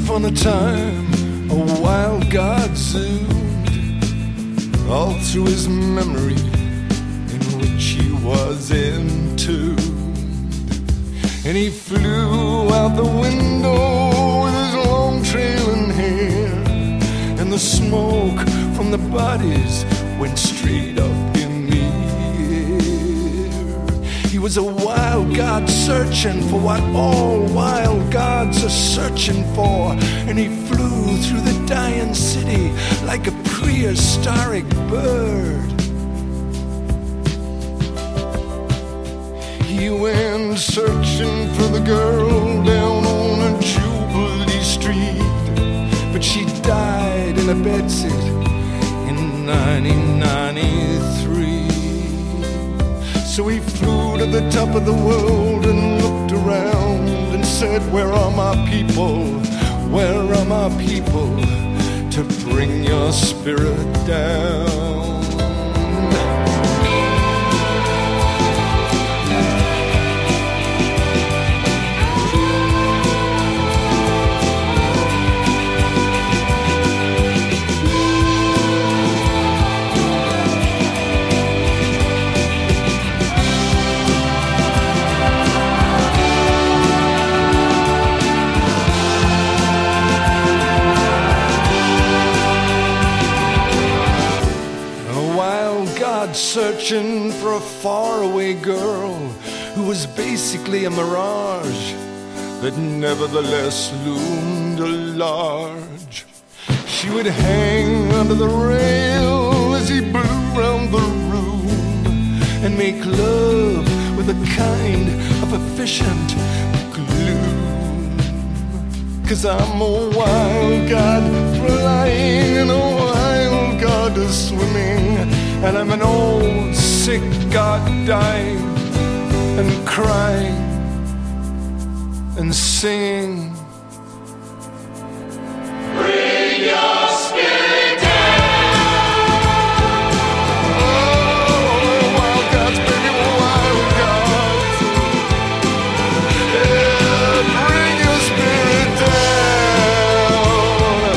upon a time, a wild god zoomed all through his memory, in which he was entombed. And he flew out the window with his long trailing hair, and the smoke from the bodies went straight up in the air. He was a wild god searching for what all wild gods are searching for, and he flew through the dying city like a prehistoric bird. He went searching for the girl down on a Jubilee Street, but she died in a bedsit in 1993. So he flew to the top of the world and looked around and said, where are my people? Where are my people to bring your spirit down? Searching for a faraway girl who was basically a mirage that nevertheless loomed large. She would hang under the rail as he blew round the room and make love with a kind of efficient gloom. 'Cause I'm a wild god flying and a wild god swimming, and I'm an old sick god dying and crying and singing. Bring your spirit down. Oh, wild gods, baby, wild gods. Yeah, bring your spirit down.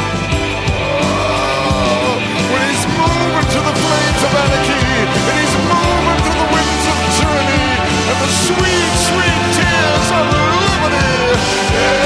Oh, when he's moving to the flames of anarchy, and he's moving to the winds of tyranny, and the sweet, sweet tears of liberty. Yeah.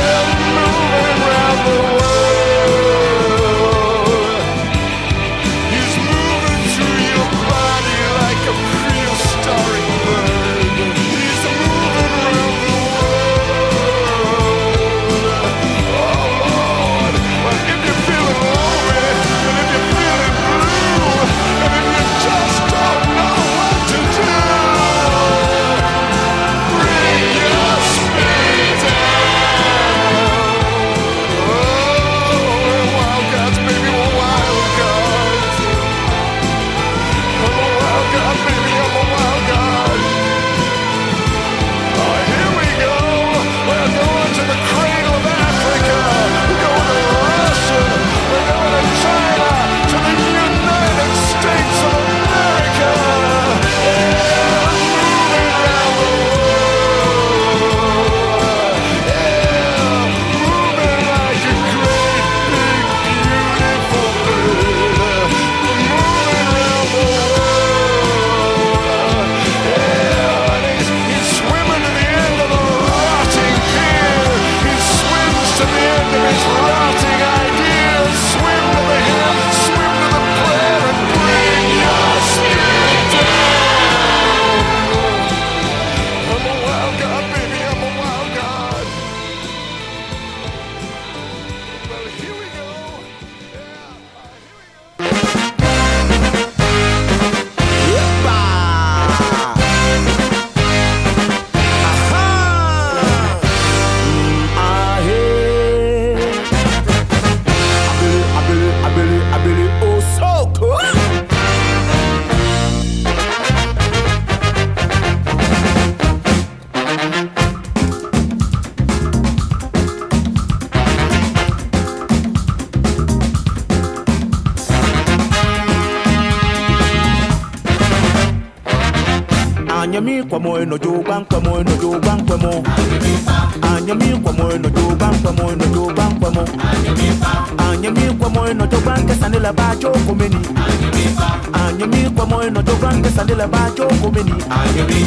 kwa mo no jo bang kwa mo no jo bang kwa mo anya mi kwa mo no jo bang kwa mo no jo bang kwa mo anya mi kwa mo no jo bang sanela ba jo komeni anya mi kwa mo no jo bang sanela ba jo komeni anya mi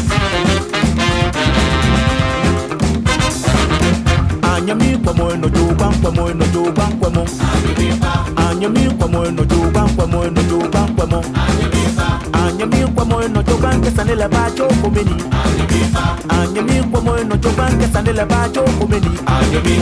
kwa mo no jo bang kwa mo no jo bang kwa mo anya mi kwa mo no jo bang kwa mo no jo bang kwa mo anya mi kwa mo no jo bang sanela ba jo komeni anya mi kwa mo no jo bang sanela ba jo komeni anya mi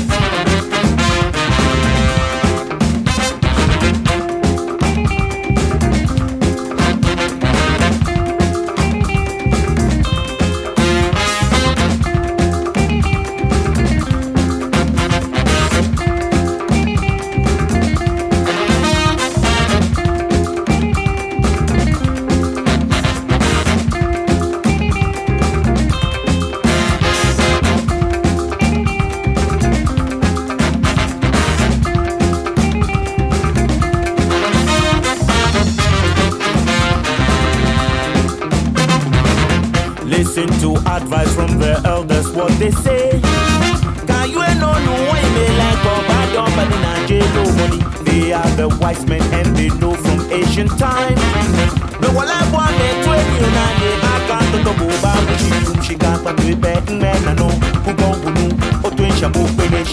Listen to advice from the elders, what they say. Can you know why me like Boba Dumba in Nigeria money? They are the wise men and they know from ancient time. The one I want me to you now, I can't talk about she got but we bet men I know who gon' who or twin shabu finish.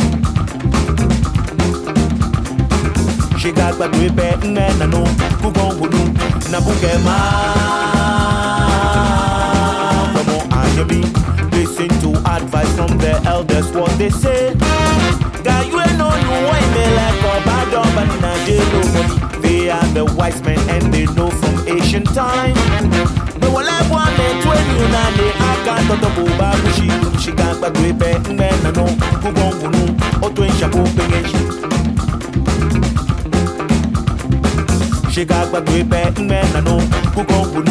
She got but we bet men I know who gon' who Nabukema. Listen to advice from the elders, what they say. God, you know why me like Boba Dumba in Nigeria. They are the wise men and they know from ancient time. The one I want me to you now, they can't talk about she got but we bet men I know who gon' who or twin shabu finish. She got but we bet men I know who gon' who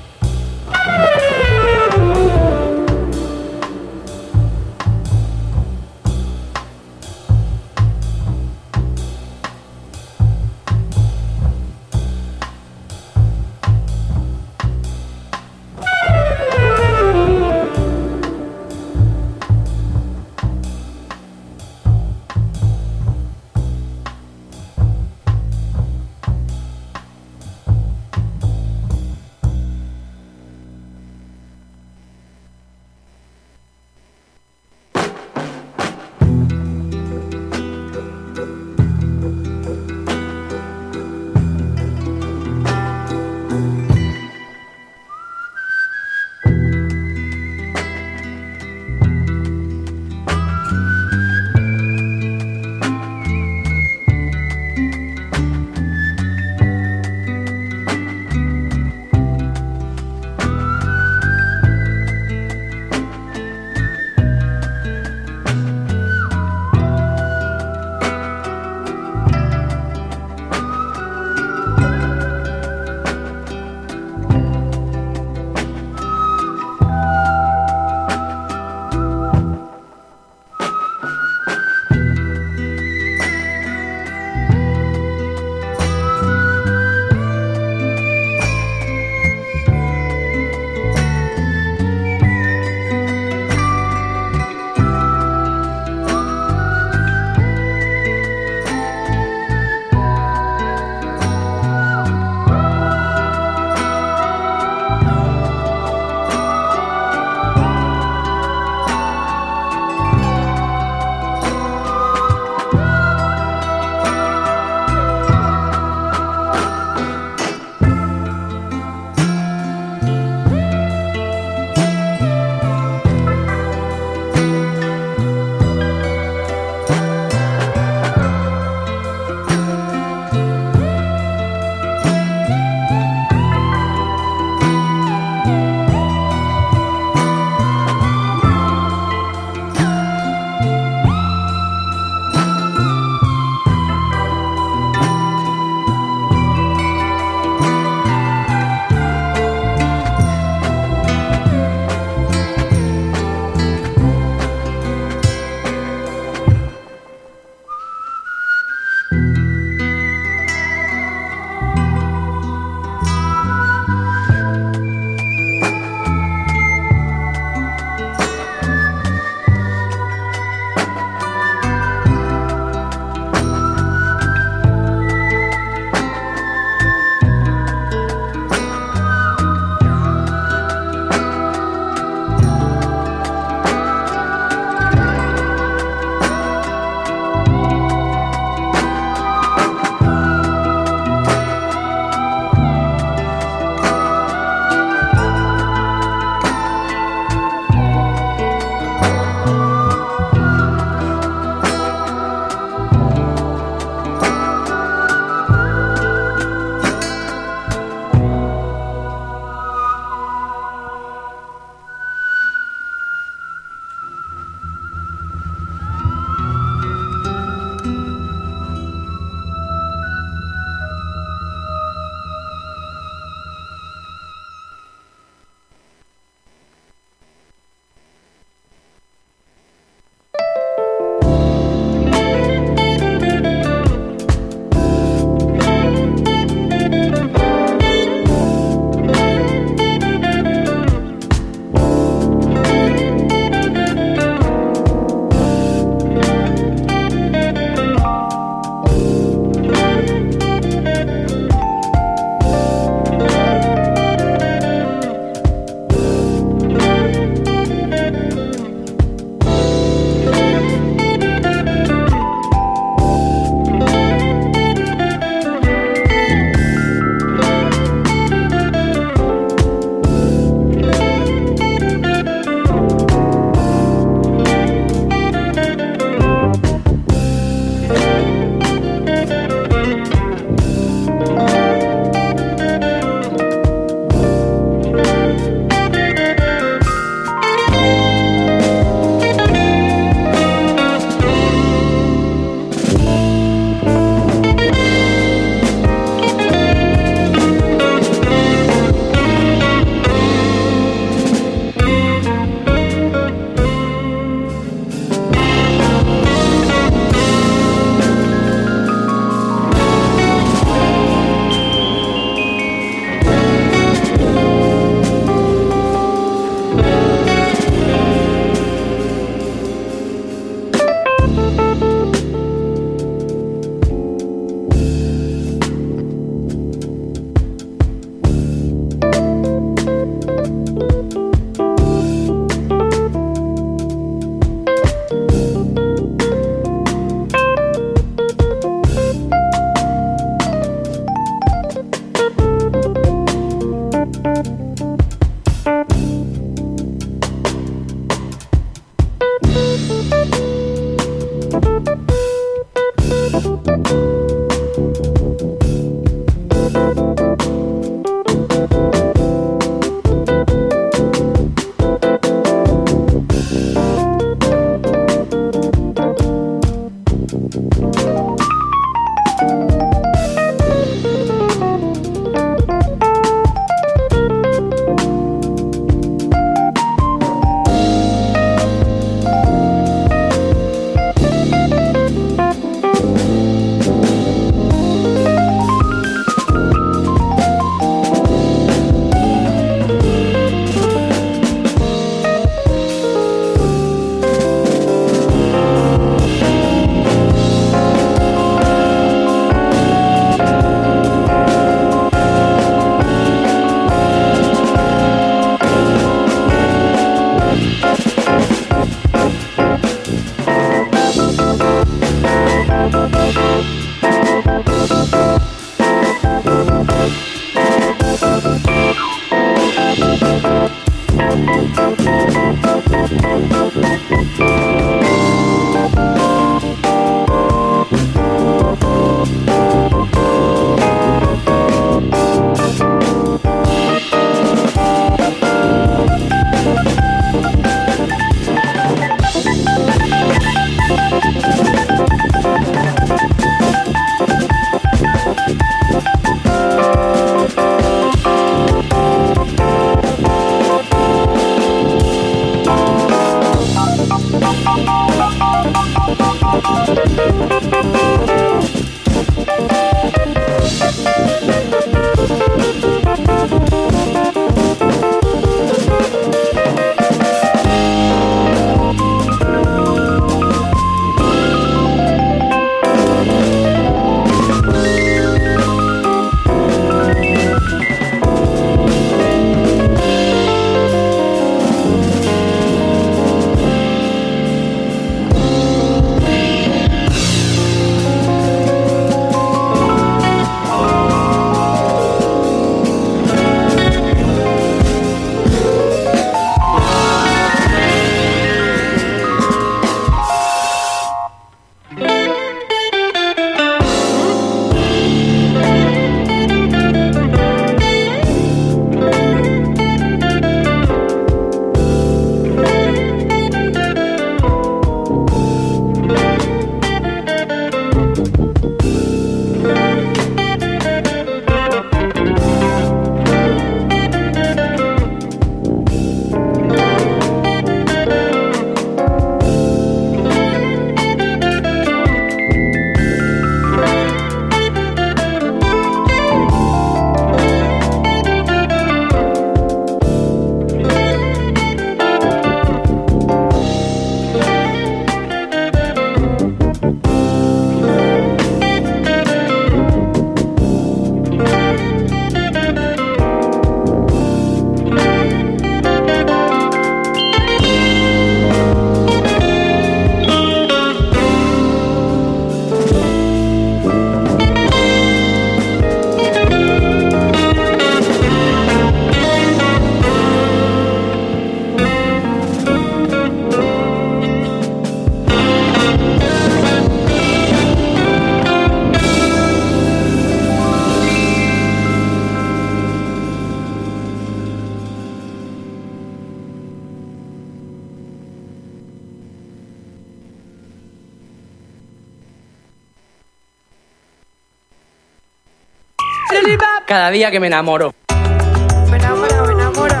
Cada día que me enamoro. Me enamoro, me enamoro.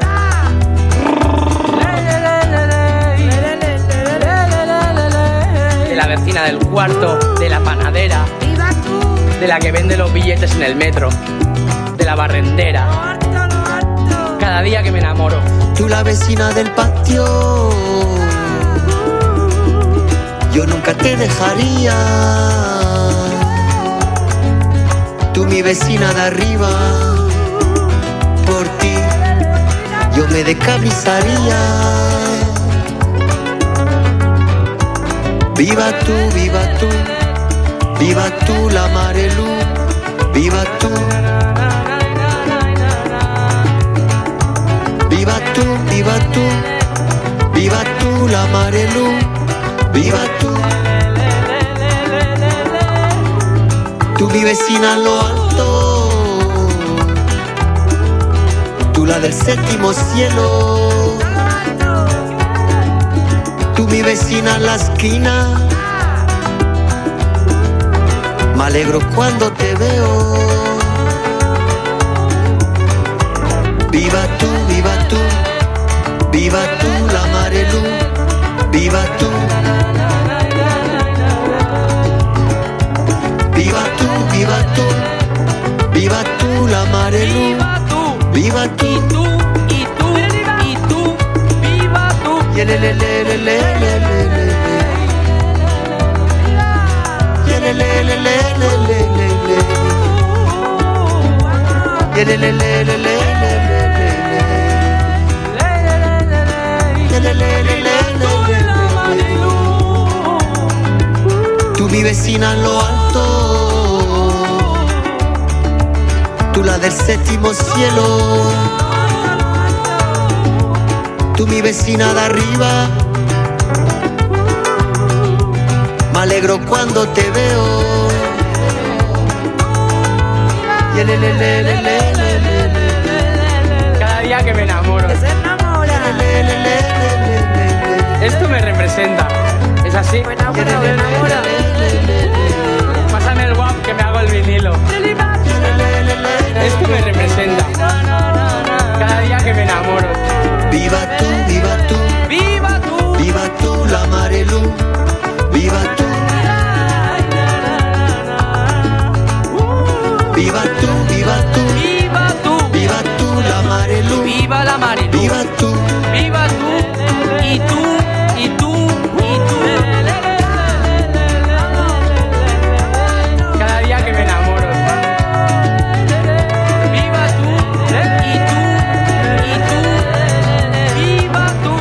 De la vecina del cuarto, de la panadera, ¡Viva tú! de la que vende los billetes en el metro, de la barrendera. Lo harto. Cada día que me enamoro. Tú la vecina del patio, yo nunca te dejaría. Tú mi vecina de arriba, por ti yo me descamisaría. Viva tú, viva tú, viva tú la Marelú, viva tú. Viva tú, viva tú, viva tú la Marelú, viva tú. Tú mi vecina en lo alto, tú la del séptimo cielo. Tú mi vecina en la esquina, me alegro cuando te veo. Viva tú, viva tú, viva tú la Marelú, viva tú. Viva tú, viva tú, viva tú la Marelú, viva tú. Y tú, y tú, y tú, viva tú. Tú mi vecina en lo alto, tú la del séptimo cielo. Tú mi vecina de arriba, me alegro cuando te veo. Cada día que me enamoro. Que se enamora. Esto me representa. ¿Es así? Me enamora, me enamora. Pásame el guap que me hago el vinilo. Esto me representa. Cada día que me enamoro. Viva tú, viva tú, ¡Viva tú! viva tú la Marelú, viva tú. Viva tú, viva tú, ¡Viva tú! viva tú la Marelú, ¡Viva la Marelú! viva tú. ¡Viva tú! ¡Y tú! ¡Y tú! ¡Y tú! Cada día que me enamoro. ¡Viva tú! ¡Y tú! ¡Y tú! ¡Viva tú!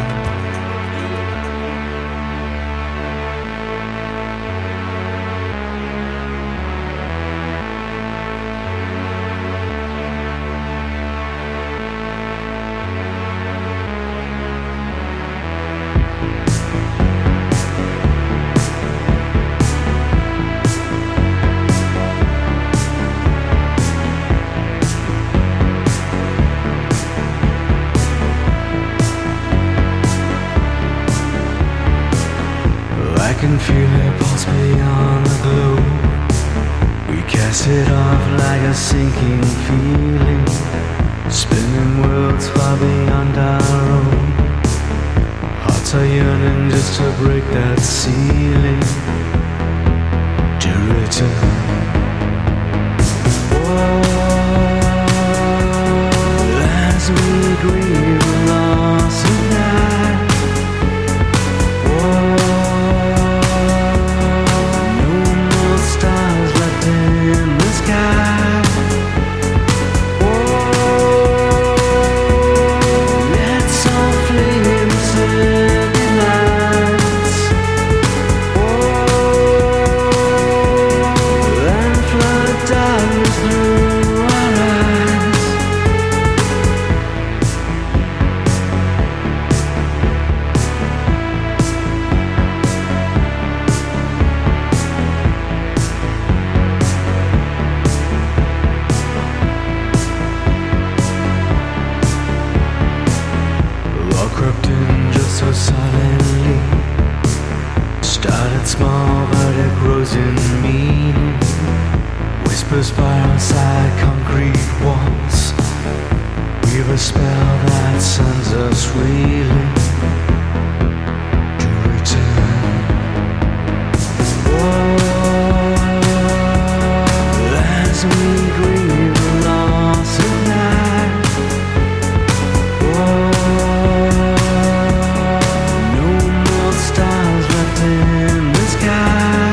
I can feel it pulse beyond the globe. We cast it off like a sinking feeling, spinning worlds far beyond our own. Hearts are yearning just to break that ceiling, to return. As we grieve the loss of night. No more stars left in the sky. Let's all flames and lights. whispers by outside concrete walls. We've a spell that sends us reeling to return. Oh, as we grieve the loss of night. Oh, no more stars left in the sky.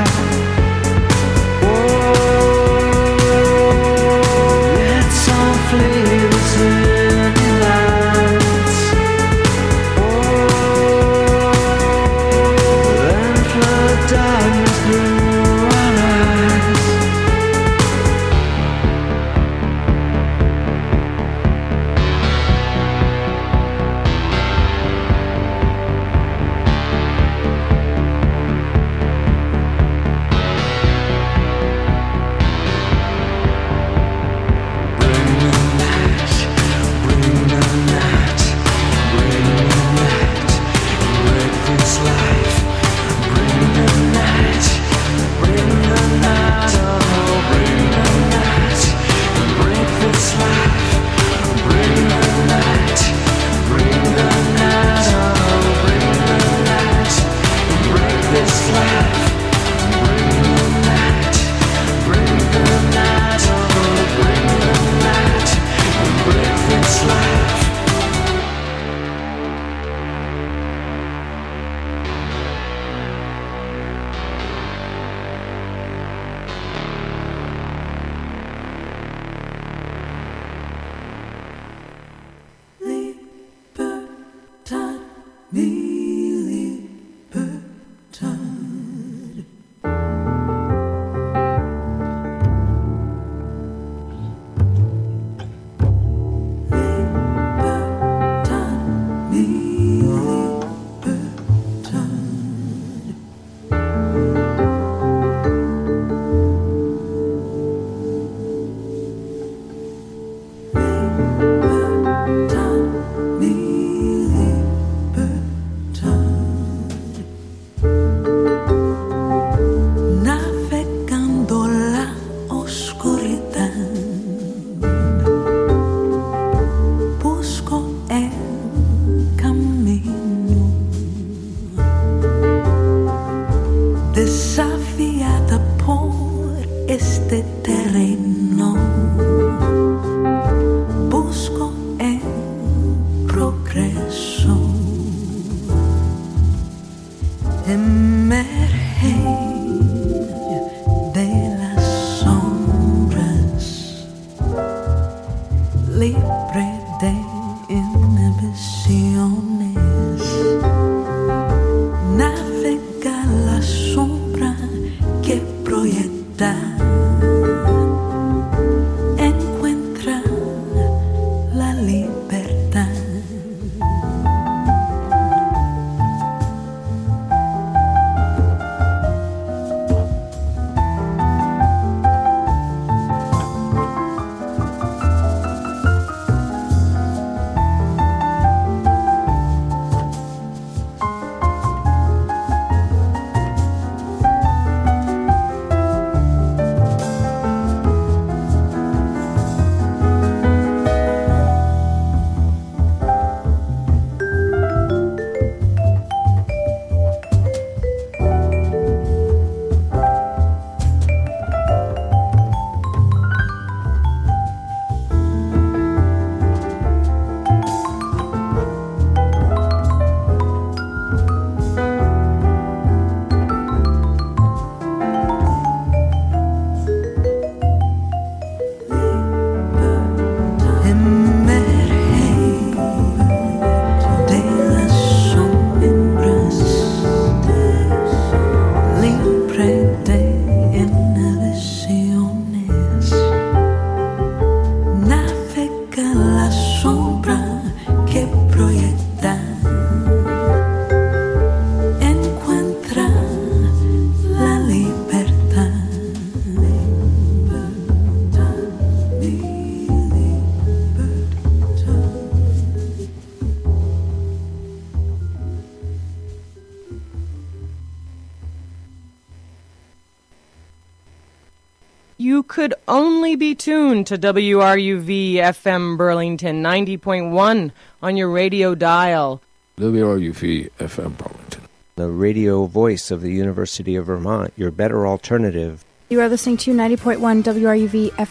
could only be tuned to WRUV FM Burlington 90.1 on your radio dial. WRUV FM Burlington, the radio voice of the University of Vermont, your better alternative. You are listening to 90.1 WRUV FM